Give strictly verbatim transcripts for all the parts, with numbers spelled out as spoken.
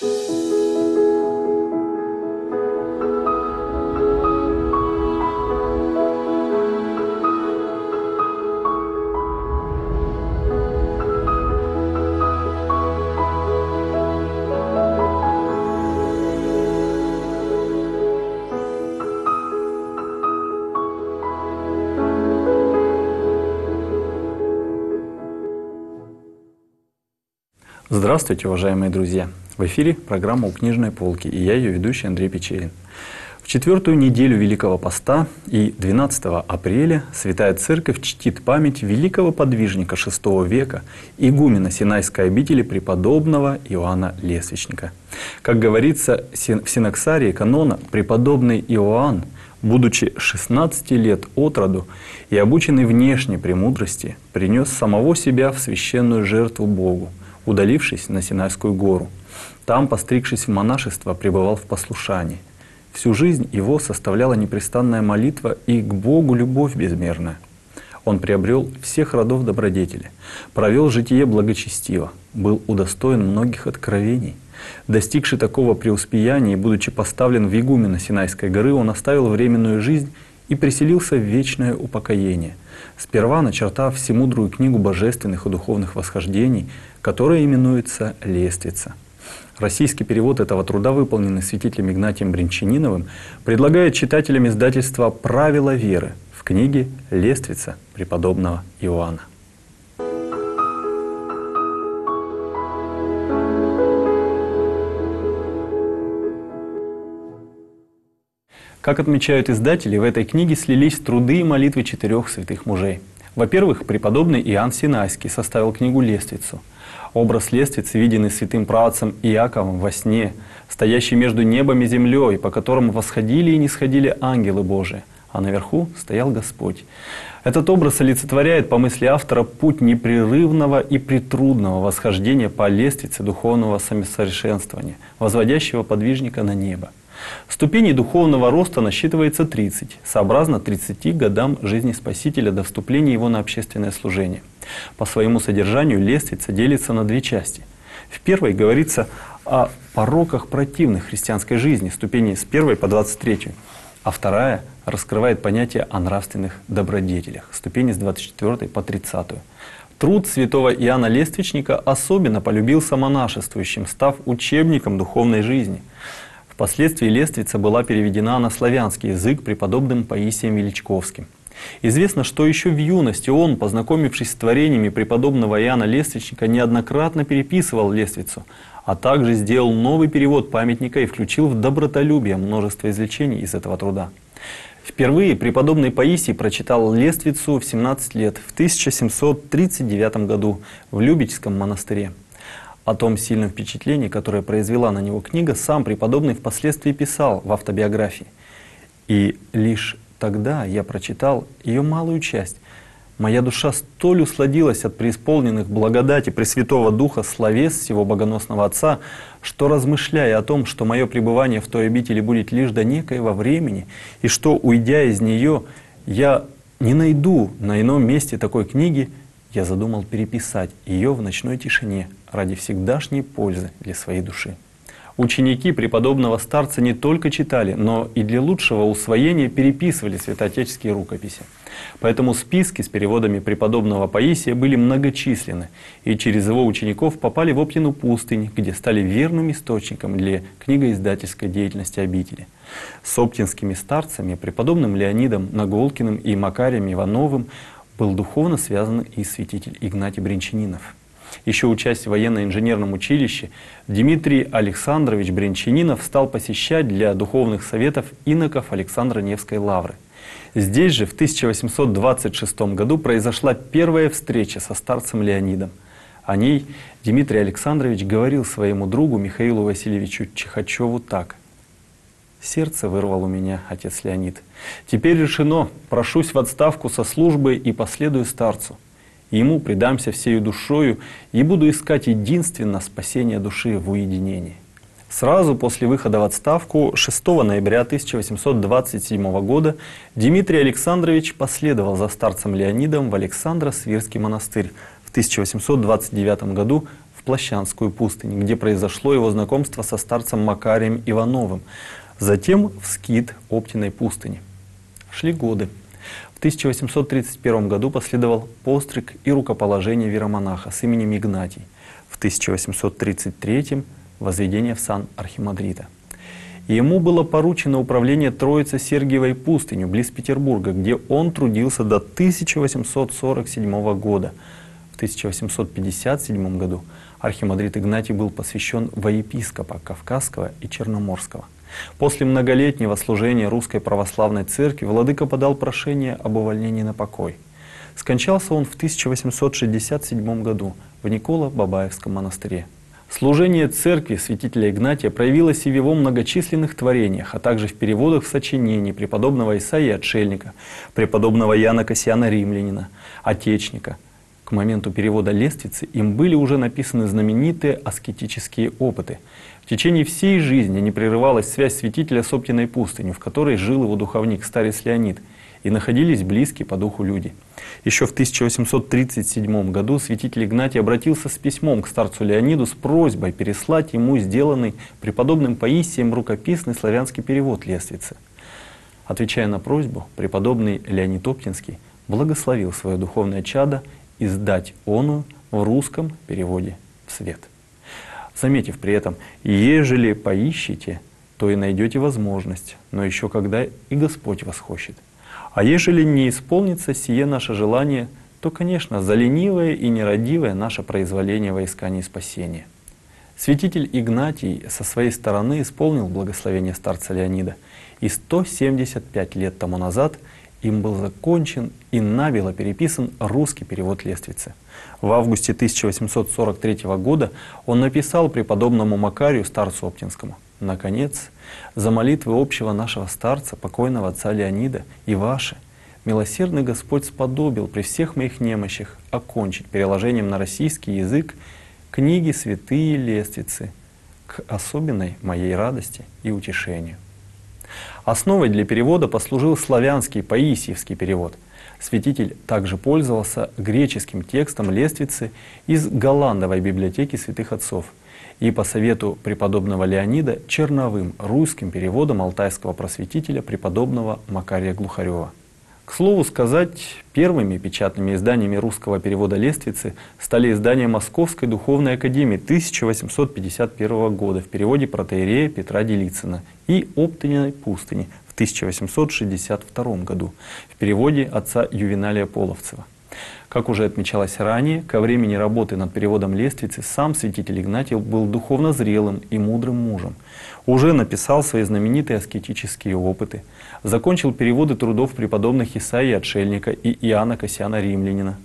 Здравствуйте, уважаемые друзья! В эфире программа «У книжной полки» и я, ее ведущий Андрей Печерин. В четвертую неделю Великого Поста и двенадцатого апреля Святая Церковь чтит память великого подвижника шестого века, игумена Синайской обители преподобного Иоанна Лествичника. Как говорится в синоксарии канона, преподобный Иоанн, будучи шестнадцати лет от роду и обученный внешней премудрости, принес самого себя в священную жертву Богу, удалившись на Синайскую гору. Там, постригшись в монашество, пребывал в послушании. Всю жизнь его составляла непрестанная молитва и к Богу любовь безмерная. Он приобрел всех родов добродетели, провел житие благочестиво, был удостоен многих откровений. Достигший такого преуспеяния и будучи поставлен в игумена Синайской горы, он оставил временную жизнь и преселился в вечное упокоение, сперва начертав всемудрую книгу божественных и духовных восхождений, которая именуется «Лествица». Российский перевод этого труда, выполненный святителем Игнатием Бринчаниновым, предлагает читателям издательства «Правила веры» в книге «Лествица» преподобного Иоанна. Как отмечают издатели, в этой книге слились труды и молитвы четырех святых мужей. Во-первых, преподобный Иоанн Синайский составил книгу «Лествицу». Образ лествицы, виденный святым праотцем Иаковом во сне, стоящий между небом и землей, по которому восходили и нисходили ангелы Божии, а наверху стоял Господь. Этот образ олицетворяет, по мысли автора, путь непрерывного и претрудного восхождения по лестнице духовного самосовершенствования, возводящего подвижника на небо. Ступеней духовного роста насчитывается тридцать, сообразно тридцати годам жизни Спасителя до вступления его на общественное служение. По своему содержанию лестница делится на две части. В первой говорится о пороках противных христианской жизни, ступени с первой по двадцать третью, а вторая раскрывает понятие о нравственных добродетелях, ступени с двадцать четвёртой по тридцатую. Труд святого Иоанна Лествичника особенно полюбился монашествующим, став учебником духовной жизни. Впоследствии лествица была переведена на славянский язык преподобным Паисием Величковским. Известно, что еще в юности он, познакомившись с творениями преподобного Иоанна Лествичника, неоднократно переписывал лествицу, а также сделал новый перевод памятника и включил в добротолюбие множество извлечений из этого труда. Впервые преподобный Паисий прочитал лествицу в семнадцать лет, в тысяча семьсот тридцать девятом году в Любечском монастыре. О том сильном впечатлении, которое произвела на него книга, сам преподобный впоследствии писал в автобиографии. «И лишь тогда я прочитал ее малую часть. Моя душа столь усладилась от преисполненных благодати Пресвятого Духа словес всего богоносного Отца, что, размышляя о том, что мое пребывание в той обители будет лишь до некоего времени, и что, уйдя из нее, я не найду на ином месте такой книги, я задумал переписать ее в ночной тишине ради всегдашней пользы для своей души». Ученики преподобного старца не только читали, но и для лучшего усвоения переписывали святоотеческие рукописи. Поэтому списки с переводами преподобного Паисия были многочисленны, и через его учеников попали в Оптину пустынь, где стали верным источником для книгоиздательской деятельности обители. С оптинскими старцами, преподобным Леонидом Наголкиным и Макарием Ивановым, был духовно связан и святитель Игнатий Бринчанинов. Еще учась в военно-инженерном училище, Дмитрий Александрович Бринчанинов стал посещать для духовных советов иноков Александра Невской лавры. Здесь же в тысяча восемьсот двадцать шестом году произошла первая встреча со старцем Леонидом. О ней Дмитрий Александрович говорил своему другу Михаилу Васильевичу Чихачеву так: «Сердце вырвал у меня отец Леонид. Теперь решено, прошусь в отставку со службы и последую старцу. Ему предамся всею душою и буду искать единственно спасение души в уединении». Сразу после выхода в отставку шестого ноября тысяча восемьсот двадцать седьмого года Дмитрий Александрович последовал за старцем Леонидом в Александро-Свирский монастырь, в тысяча восемьсот двадцать девятом году в Плащанскую пустынь, где произошло его знакомство со старцем Макарием Ивановым, затем в скит Оптиной пустыни. Шли годы. В тысяча восемьсот тридцать первом году последовал постриг и рукоположение иеромонаха с именем Игнатий. В тысяча восемьсот тридцать третьем возведение в сан архимандрита. И ему было поручено управление Троице-Сергиевой пустынью близ Петербурга, где он трудился до тысяча восемьсот сорок седьмого года. В тысяча восемьсот пятьдесят седьмом году архимандрит Игнатий был посвящен во епископа Кавказского и Черноморского. После многолетнего служения Русской Православной Церкви владыка подал прошение об увольнении на покой. Скончался он в тысяча восемьсот шестьдесят седьмом году в Николо-Бабаевском монастыре. Служение церкви святителя Игнатия проявилось и в его многочисленных творениях, а также в переводах сочинений преподобного Исаии Отшельника, преподобного Иоанна Кассиана Римлянина, Отечника. К моменту перевода Лествицы им были уже написаны знаменитые аскетические опыты. В течение всей жизни не прерывалась связь святителя с Оптиной пустынью, в которой жил его духовник, старец Леонид, и находились близкие по духу люди. Еще в тысяча восемьсот тридцать седьмом году святитель Игнатий обратился с письмом к старцу Леониду с просьбой переслать ему сделанный преподобным Паисием рукописный славянский перевод Лествицы. Отвечая на просьбу, преподобный Леонид Оптинский благословил свое духовное чадо издать оную в русском переводе в свет, заметив при этом: «Ежели поищите, то и найдете возможность, но еще когда и Господь восхочет. А ежели не исполнится сие наше желание, то, конечно, за ленивое и нерадивое наше произволение во искании спасения». Святитель Игнатий со своей стороны исполнил благословение старца Леонида, и сто семьдесят пять лет тому назад им был закончен и набело переписан русский перевод Лествицы. В августе тысяча восемьсот сорок третьего года он написал преподобному Макарию, старцу Оптинскому: «Наконец, за молитвы общего нашего старца, покойного отца Леонида, и ваши, милосердный Господь сподобил при всех моих немощах окончить переложением на российский язык книги святые Лествицы к особенной моей радости и утешению». Основой для перевода послужил славянский Паисиевский перевод. Святитель также пользовался греческим текстом Лествицы из Голландовой библиотеки святых отцов и по совету преподобного Леонида черновым русским переводом алтайского просветителя преподобного Макария Глухарева. К слову сказать, первыми печатными изданиями русского перевода Лествицы стали издания Московской духовной академии тысяча восемьсот пятьдесят первого года в переводе протоиерея Петра Делицына и Оптиной пустыни в тысяча восемьсот шестьдесят втором году в переводе отца Ювеналия Половцева. Как уже отмечалось ранее, ко времени работы над переводом Лествицы сам святитель Игнатий был духовно зрелым и мудрым мужем. Уже написал свои знаменитые аскетические опыты, закончил переводы трудов преподобных Исаии Отшельника и Иоанна Кассиана Римлянина.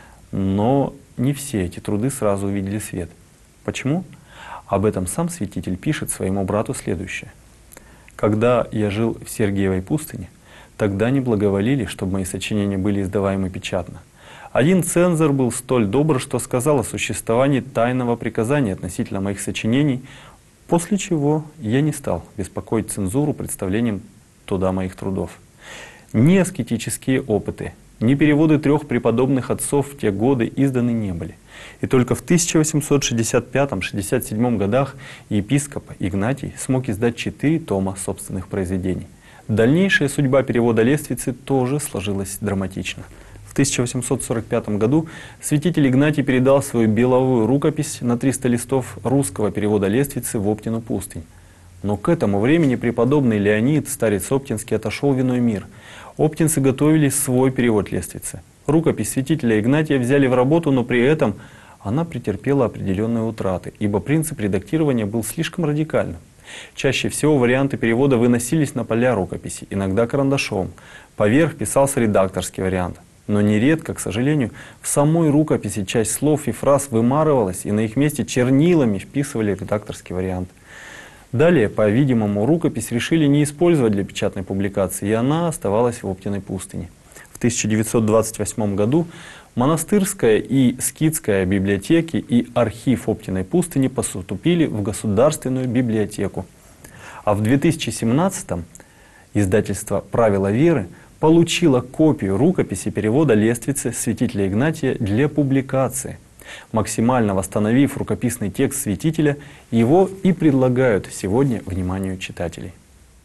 Но не все эти труды сразу увидели свет. Почему? Об этом сам святитель пишет своему брату следующее: «Когда я жил в Сергиевой пустыне, тогда не благоволили, чтобы мои сочинения были издаваемы печатно. Один цензор был столь добр, что сказал о существовании тайного приказания относительно моих сочинений, после чего я не стал беспокоить цензуру представлением туда моих трудов. Ни аскетические опыты, ни переводы трех преподобных отцов в те годы изданы не были. И только в тысяча восемьсот шестьдесят пятом — шестьдесят седьмом годах епископ Игнатий смог издать четыре тома собственных произведений. Дальнейшая судьба перевода Лествицы тоже сложилась драматично. В тысяча восемьсот сорок пятом году святитель Игнатий передал свою беловую рукопись на триста листов русского перевода Лествицы в Оптину пустынь. Но к этому времени преподобный Леонид, старец Оптинский, отошел в иной мир. Оптинцы готовили свой перевод Лествицы. Рукопись святителя Игнатия взяли в работу, но при этом она претерпела определенные утраты, ибо принцип редактирования был слишком радикальным. Чаще всего варианты перевода выносились на поля рукописи, иногда карандашом. Поверх писался редакторский вариант. Но нередко, к сожалению, в самой рукописи часть слов и фраз вымарывалась, и на их месте чернилами вписывали редакторский вариант. Далее, по-видимому, рукопись решили не использовать для печатной публикации, и она оставалась в Оптиной пустыне. В тысяча девятьсот двадцать восьмом году монастырская и скитская библиотеки и архив Оптиной пустыни поступили в Государственную библиотеку. А в две тысячи семнадцатом издательство «Правила веры» получила копию рукописи перевода Лествицы святителя Игнатия для публикации. Максимально восстановив рукописный текст святителя, его и предлагают сегодня вниманию читателей.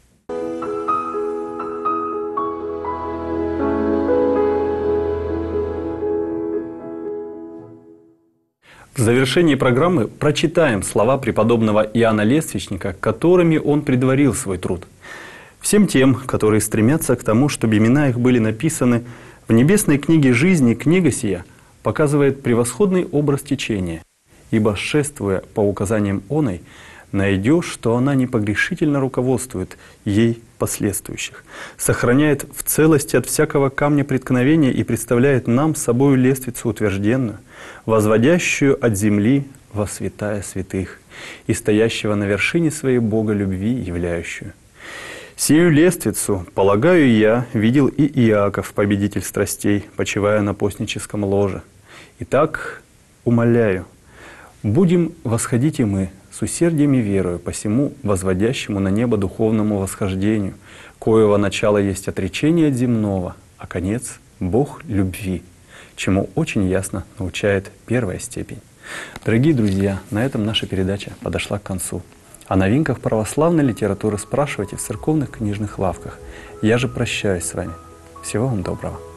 В завершении программы прочитаем слова преподобного Иоанна Лествичника, которыми он предварил свой труд. Всем тем, которые стремятся к тому, чтобы имена их были написаны в небесной книге жизни, книга сия показывает превосходный образ течения, ибо, шествуя по указаниям оной, найдешь, что она непогрешительно руководствует ей последующих, сохраняет в целости от всякого камня преткновения и представляет нам собою лествицу утвержденную, возводящую от земли во святая святых и стоящего на вершине своей Бога любви являющую. Сию лествицу, полагаю я, видел и Иаков, победитель страстей, почивая на постническом ложе. Итак, умоляю, будем восходить и мы с усердием и верою посему возводящему на небо духовному восхождению, коего начало есть отречение от земного, а конец — Бог любви, чему очень ясно научает первая степень. Дорогие друзья, на этом наша передача подошла к концу. О новинках православной литературы спрашивайте в церковных книжных лавках. Я же прощаюсь с вами. Всего вам доброго.